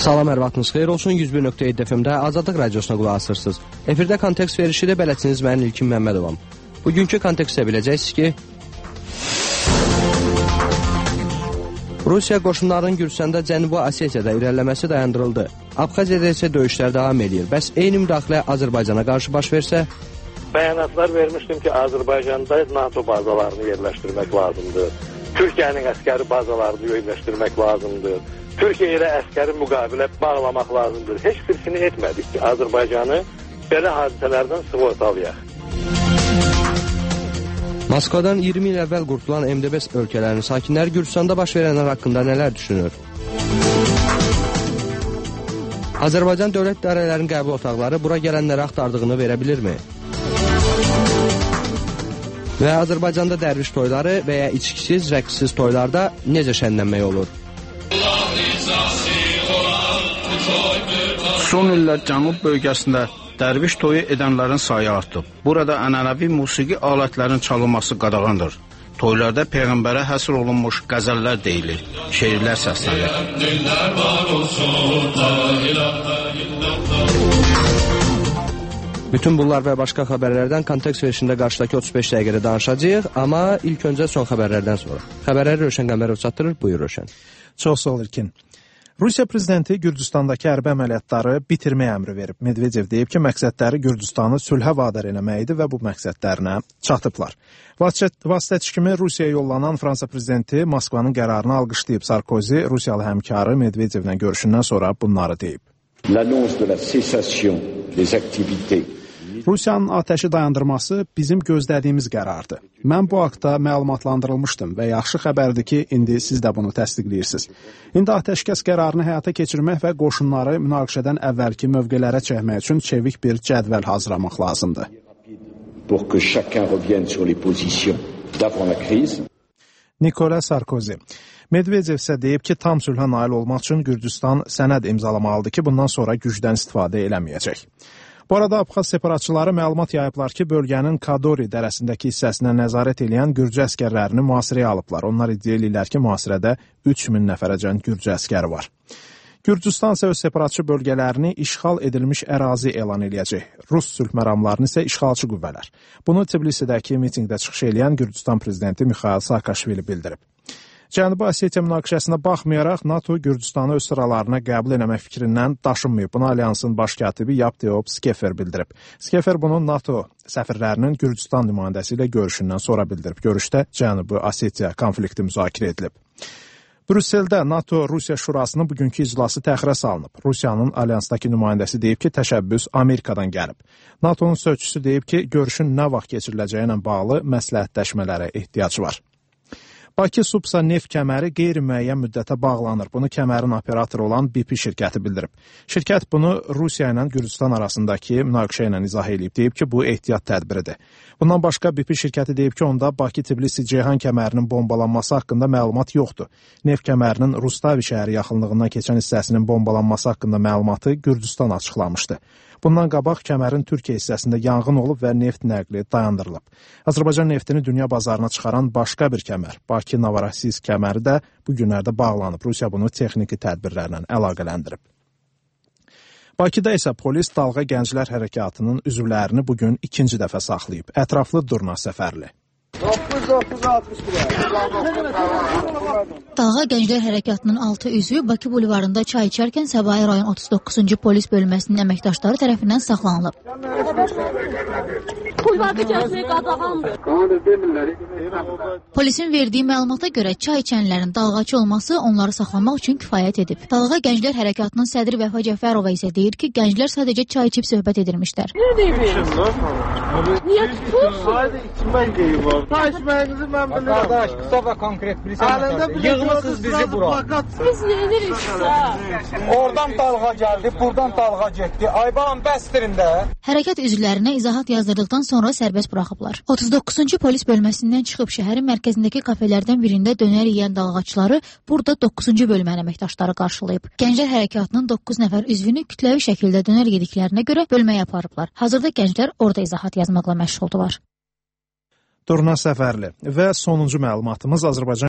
Salam, hər vaxtınız xeyir olsun. 101.7 FM-də Azadlıq Radiosuna qulaq asırsınız. Efirdə kontekst verişi də bələdçiniz mən İlkin Məmmədovam. Bugünkü kontekstdə biləcəksiniz ki, Rusiya qoşunlarının Gürcüstanda Cənubi Osetiyada irəliləməsi dayandırıldı. Abxaziyada isə döyüşlər davam edir. Bəs eyni müdaxilə Azərbaycana qarşı baş versə? Bəyanatlar vermişdim ki, Azərbaycanda NATO bazalarını yerləşdirmək lazımdır. Türkiyənin əskəri bazalarını yerləşdirmək lazımdır. Türkiyə ilə əskəri müqavilə bağlamaq lazımdır. Heç birisini etmədik ki, Azərbaycanı belə hadisələrdən sığortalayaq. Moskvadan 20 il əvvəl qurtulan MDB ölkələrinin sakinləri Gürcüstanda baş verənlər haqqında nələr düşünür? Azərbaycan dövlət idarələrinin qəbul otaqları bura gələnlərə axtardığını verə bilirmi? Və Azərbaycanda dərviş toyları və ya içkisiz, rəqsiz toylarda necə şənlənmək olur? Son illər Cənub bölgəsində dərviş toyu edənlərin sayı artıb. Burada ənənəvi musiqi alətlərin çalınması qadağandır. Toylarda Peyğəmbərə həsr olunmuş qəzəllər deyilir, şeirlər səslənir. Bütün bunlar və başqa xəbərlərdən kontekst verişində qarşıdakı 35 dəqiqədə danışacağıq, amma ilk öncə son xəbərlərdən sonra. Xəbərləri Rövşən Qəmbərov çatdırır, buyur Rövşən. Çox sağ ol İlkin. Rusiya prezidenti Gürcüstandakı hərbi əməliyyatları bitirmək əmri verib. Medvedev deyib ki, məqsədləri Gürcüstanı sülhə vadar eləmək idi və bu məqsədlərinə çatıblar. Vasitəçi kimi Rusiyaya yollanan Fransa prezidenti Moskvanın qərarını alqışlayıb. Sarkozy, Rusiyalı həmkarı Medvedevlə görüşündən sonra bunları deyib. L'annonce de la cessation des activités. Rusiyanın atəşi dayandırması bizim gözlədiyimiz qərardır. Mən bu haqda məlumatlandırılmışdım və yaxşı xəbərdir ki, indi siz də bunu təsdiqləyirsiniz. İndi atəşkəs qərarını həyata keçirmək və qoşunları münaqişədən əvvəlki mövqelərə çəkmək üçün çevik bir cədvəl hazırlamaq lazımdır. Pour que chacun revienne sur les positions d'avant la crise. Nikola Sarkozy. Medvedev isə deyib ki, tam sülhə nail olmaq üçün Gürcüstan sənəd imzalamalıdır ki, bundan sonra gücdən istifadə eləməyəcək. Bu arada Abxaz separatçıları məlumat yayıblar ki, bölgənin Kadori dərəsindəki hissəsinə nəzarət edən Gürcü əskərlərini mühasirəyə alıblar. Onlar iddia edirlər ki, mühasirədə 3000 nəfərəcən Gürcü əskəri var. Gürcüstan isə öz separatçı bölgələrini işğal edilmiş ərazi elan edəcək. Rus sülh məramlarını isə işğalçı qüvvələr. Bunu Tbilisidəki mitinqdə çıxış edən Gürcüstan prezidenti Mixail Saakashvili bildirib. Cənubi Osetiya münaqişəsinə baxmayaraq, NATO Gürcüstanı öz sıralarına qəbul eləmək fikrindən daşınmayıb. Bunu alyansın baş katibi Yevgeniy Skefer bildirib. Skefer bunu NATO səfirlərinin Gürcüstan nümayəndəsi ilə görüşündən sonra bildirib. Görüşdə Cənubi Osetiya konflikti müzakirə edilib. Brüsseldə NATO-Rusiya Şurasının bugünkü iclası təxirə salınıb. Rusiyanın alyansdakı nümayəndəsi deyib ki, təşəbbüs Amerikadan gəlib. NATO'nun sözçüsü deyib ki, görüşün nə vaxt keçiriləcəyi ilə bağlı məsləhətləşmələrə ehtiyac var. Bakı Subsa neft kəməri qeyri-müəyyən müddətə bağlanır. Bunu kəmərin operatoru olan BP şirkəti bildirib. Şirkət bunu Rusiya ilə Gürcüstan arasındakı münaqişə ilə izah edib. Deyib ki, bu ehtiyat tədbiridir. Bundan başqa BP şirkəti deyib ki, onda Bakı-Tbilisi-Ceyhan kəmərinin bombalanması haqqında məlumat yoxdur. Neft kəmərinin Rustavi şəhəri yaxınlığından keçən hissəsinin bombalanması haqqında məlumatı Gürcüstan açıqlamışdı. Bundan qabaq kəmərin Türkiyə hissəsində yanğın olub və neft nəqli dayandırılıb. Azərbaycan neftini dünya bazarına çıxaran başqa bir kəmər, Bakı-Novorossiysk kəməri də bu günlərdə bağlanıb. Rusiya bunu texniki tədbirlərlə əlaqələndirib. Bakıda isə polis Dalğa Gənclər Hərəkatının üzvlərini bugün ikinci dəfə saxlayıb. Ətraflı Durna Səfərli. Dalğa Gənclər Hərəkatının 6 üzvü Bakı bulvarında çay içərkən Səbahi rayon 39-cu polis bölməsinin əməkdaşları tərəfindən saxlanılıb. Polisin verdiyi məlumata görə çay içənlərin dalğaçı olması onları saxlamaq üçün kifayət edib. Dalğa Gənclər Hərəkatının sədri Vəfa Cəfərova isə deyir ki, gənclər sadəcə çay içib söhbət edirmişlər. Niyə tutursun? Taşmayınızı mən bilirəm. Qardaş, qısa və konkret bilirsən. Yığmışsınız bizi bura. Biz nə ediriksə? Oradan dalğa gəldi, buradan dalğa getdi. Ayban bəstirində. Hərəkat üzvlərinə izahat yazdırdıqdan sonra sərbəst buraxıblar. 39-cu polis bölməsindən çıxıb şəhərin mərkəzindəki kafelərdən birində dönər yeyən dalğaçıları burada 9-cu bölmənin əməkdaşları qarşılayıb. Gənclər Hərəkatının 9 nəfər üzvünü kütləvi şəkildə dönər yediklərinə görə bölməyə aparıblar. Hazırda gənclər orada izahat yazmaqla məşğuldular. Durna Səfərli və sonuncu məlumatımız Azərbaycan